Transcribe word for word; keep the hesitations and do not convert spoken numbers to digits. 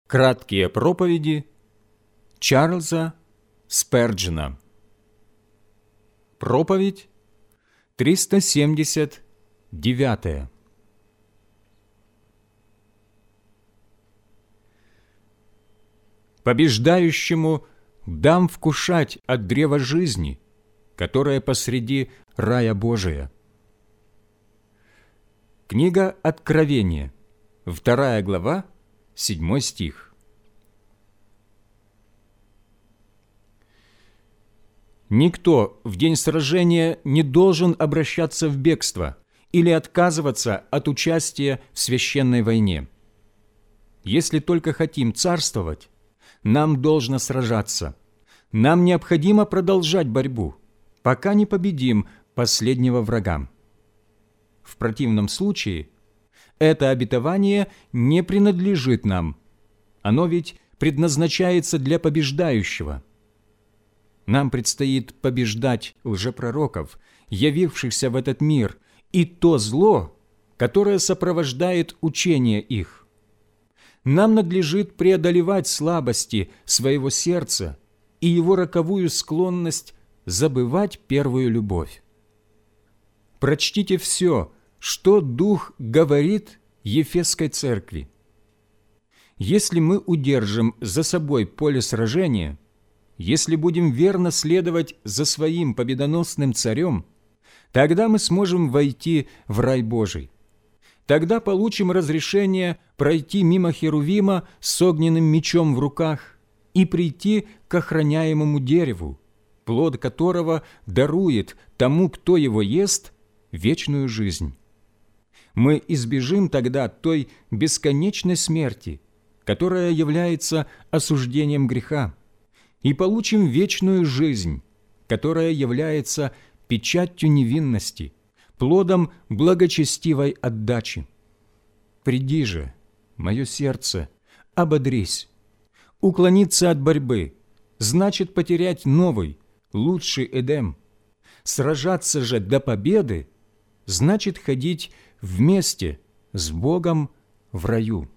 Краткие проповеди Чарльза Сперджена. Проповедь триста семьдесят девятая. Побеждающему дам вкушать от древа жизни, которое посреди рая Божия. Книга Откровения, вторая глава, седьмой стих. Никто в день сражения не должен обращаться в бегство или отказываться от участия в священной войне. Если только хотим царствовать, нам должно сражаться. Нам необходимо продолжать борьбу, пока не победим последнего врага. В противном случае это обетование не принадлежит нам. Оно ведь предназначается для побеждающего. Нам предстоит побеждать лжепророков, явившихся в этот мир, и то зло, которое сопровождает учение их. Нам надлежит преодолевать слабости своего сердца и его роковую склонность забывать первую любовь. Прочтите все, что Дух говорит Ефесской церкви. Если мы удержим за собой поле сражения, если будем верно следовать за своим победоносным царем, тогда мы сможем войти в рай Божий. Тогда получим разрешение пройти мимо Херувима с огненным мечом в руках и прийти к охраняемому дереву, плод которого дарует тому, кто его ест, вечную жизнь. Мы избежим тогда той бесконечной смерти, которая является осуждением греха, и получим вечную жизнь, которая является печатью невинности, плодом благочестивой отдачи. Приди же, мое сердце, ободрись. Уклониться от борьбы значит потерять новый, лучший Эдем. Сражаться же до победы значит ходить вместе с Богом в раю.